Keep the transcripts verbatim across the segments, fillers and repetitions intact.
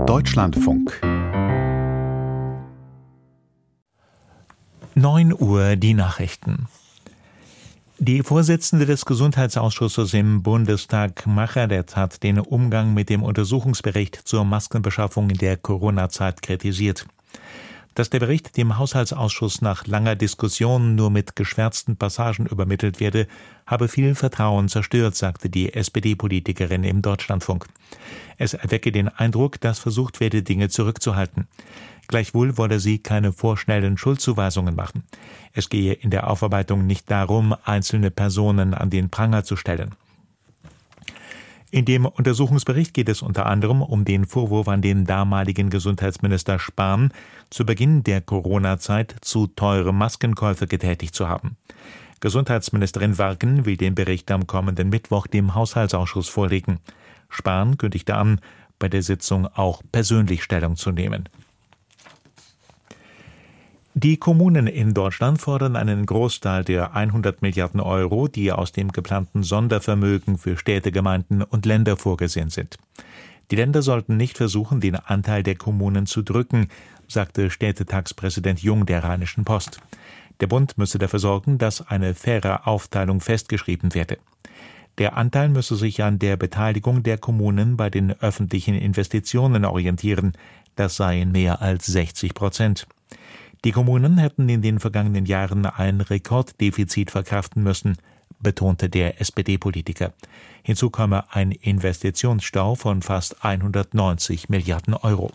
Deutschlandfunk. neun Uhr die Nachrichten. Die Vorsitzende des Gesundheitsausschusses im Bundestag, Macharet, hat den Umgang mit dem Untersuchungsbericht zur Maskenbeschaffung in der Corona-Zeit kritisiert. Dass der Bericht dem Haushaltsausschuss nach langer Diskussion nur mit geschwärzten Passagen übermittelt werde, habe viel Vertrauen zerstört, sagte die S P D-Politikerin im Deutschlandfunk. Es erwecke den Eindruck, dass versucht werde, Dinge zurückzuhalten. Gleichwohl wolle sie keine vorschnellen Schuldzuweisungen machen. Es gehe in der Aufarbeitung nicht darum, einzelne Personen an den Pranger zu stellen. In dem Untersuchungsbericht geht es unter anderem um den Vorwurf an den damaligen Gesundheitsminister Spahn, zu Beginn der Corona-Zeit zu teure Maskenkäufe getätigt zu haben. Gesundheitsministerin Warken will den Bericht am kommenden Mittwoch dem Haushaltsausschuss vorlegen. Spahn kündigte an, bei der Sitzung auch persönlich Stellung zu nehmen. Die Kommunen in Deutschland fordern einen Großteil der hundert Milliarden Euro, die aus dem geplanten Sondervermögen für Städte, Gemeinden und Länder vorgesehen sind. Die Länder sollten nicht versuchen, den Anteil der Kommunen zu drücken, sagte Städtetagspräsident Jung der Rheinischen Post. Der Bund müsse dafür sorgen, dass eine faire Aufteilung festgeschrieben werde. Der Anteil müsse sich an der Beteiligung der Kommunen bei den öffentlichen Investitionen orientieren. Das seien mehr als sechzig Prozent. Die Kommunen hätten in den vergangenen Jahren ein Rekorddefizit verkraften müssen, betonte der S P D-Politiker. Hinzu komme ein Investitionsstau von fast hundertneunzig Milliarden Euro.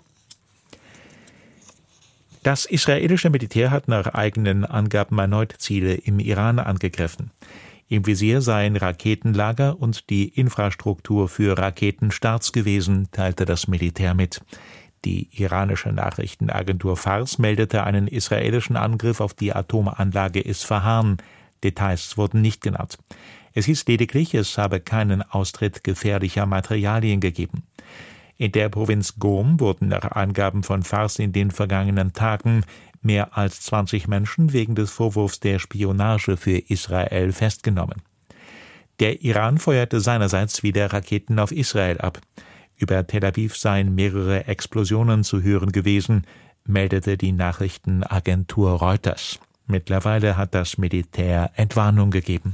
Das israelische Militär hat nach eigenen Angaben erneut Ziele im Iran angegriffen. Im Visier seien Raketenlager und die Infrastruktur für Raketenstarts gewesen, teilte das Militär mit. Die iranische Nachrichtenagentur Fars meldete einen israelischen Angriff auf die Atomanlage Isfahan. Details wurden nicht genannt. Es hieß lediglich, es habe keinen Austritt gefährlicher Materialien gegeben. In der Provinz Qom wurden nach Angaben von Fars in den vergangenen Tagen mehr als zwanzig Menschen wegen des Vorwurfs der Spionage für Israel festgenommen. Der Iran feuerte seinerseits wieder Raketen auf Israel ab. Über Tel Aviv seien mehrere Explosionen zu hören gewesen, meldete die Nachrichtenagentur Reuters. Mittlerweile hat das Militär Entwarnung gegeben.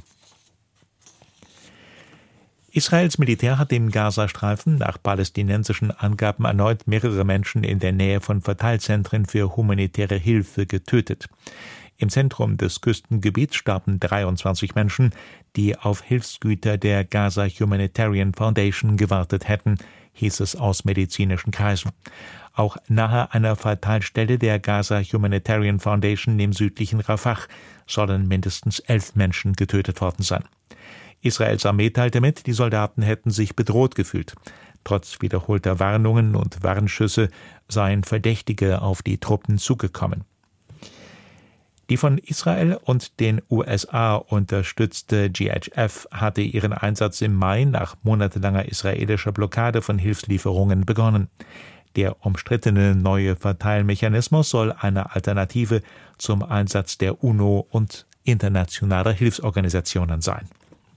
Israels Militär hat im Gazastreifen nach palästinensischen Angaben erneut mehrere Menschen in der Nähe von Verteilzentren für humanitäre Hilfe getötet. Im Zentrum des Küstengebiets starben dreiundzwanzig Menschen, die auf Hilfsgüter der Gaza Humanitarian Foundation gewartet hätten, hieß es aus medizinischen Kreisen. Auch nahe einer Verteilstelle der Gaza Humanitarian Foundation im südlichen Rafah sollen mindestens elf Menschen getötet worden sein. Israels Armee teilte mit, die Soldaten hätten sich bedroht gefühlt. Trotz wiederholter Warnungen und Warnschüsse seien Verdächtige auf die Truppen zugekommen. Die von Israel und den U S A unterstützte G H F hatte ihren Einsatz im Mai nach monatelanger israelischer Blockade von Hilfslieferungen begonnen. Der umstrittene neue Verteilmechanismus soll eine Alternative zum Einsatz der UNO und internationaler Hilfsorganisationen sein.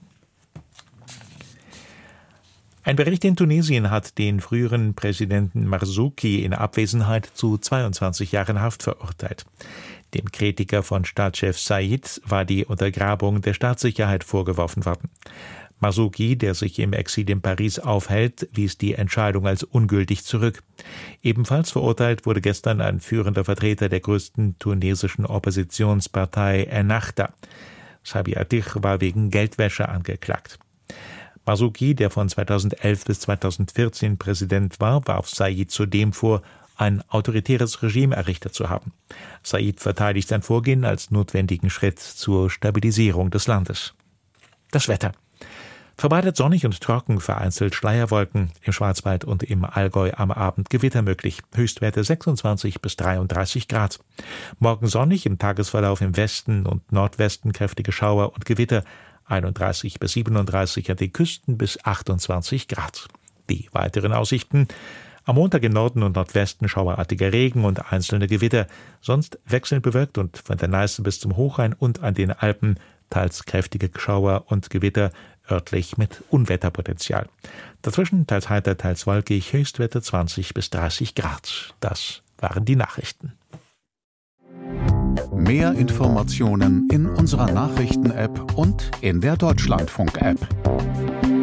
Ein Bericht in Tunesien hat den früheren Präsidenten Marzouki in Abwesenheit zu zweiundzwanzig Jahren Haft verurteilt. Dem Kritiker von Staatschef Said war die Untergrabung der Staatssicherheit vorgeworfen worden. Marzouki, der sich im Exil in Paris aufhält, wies die Entscheidung als ungültig zurück. Ebenfalls verurteilt wurde gestern ein führender Vertreter der größten tunesischen Oppositionspartei Ennahda. Sabi Atih war wegen Geldwäsche angeklagt. Marzouki, der von zweitausendelf bis zweitausendvierzehn Präsident war, warf Said zudem vor, ein autoritäres Regime errichtet zu haben. Said verteidigt sein Vorgehen als notwendigen Schritt zur Stabilisierung des Landes. Das Wetter. Verbreitet sonnig und trocken, vereinzelt Schleierwolken, im Schwarzwald und im Allgäu am Abend Gewitter möglich, Höchstwerte sechsundzwanzig bis dreiunddreißig Grad. Morgen sonnig, im Tagesverlauf im Westen und Nordwesten kräftige Schauer und Gewitter, einunddreißig bis siebenunddreißig an den Küsten bis achtundzwanzig Grad. Die weiteren Aussichten: am Montag im Norden und Nordwesten schauerartiger Regen und einzelne Gewitter, sonst wechselnd bewölkt und von der Neiße bis zum Hochrhein und an den Alpen teils kräftige Schauer und Gewitter, örtlich mit Unwetterpotenzial. Dazwischen teils heiter, teils wolkig, Höchstwerte zwanzig bis dreißig Grad. Das waren die Nachrichten. Mehr Informationen in unserer Nachrichten-App und in der Deutschlandfunk-App.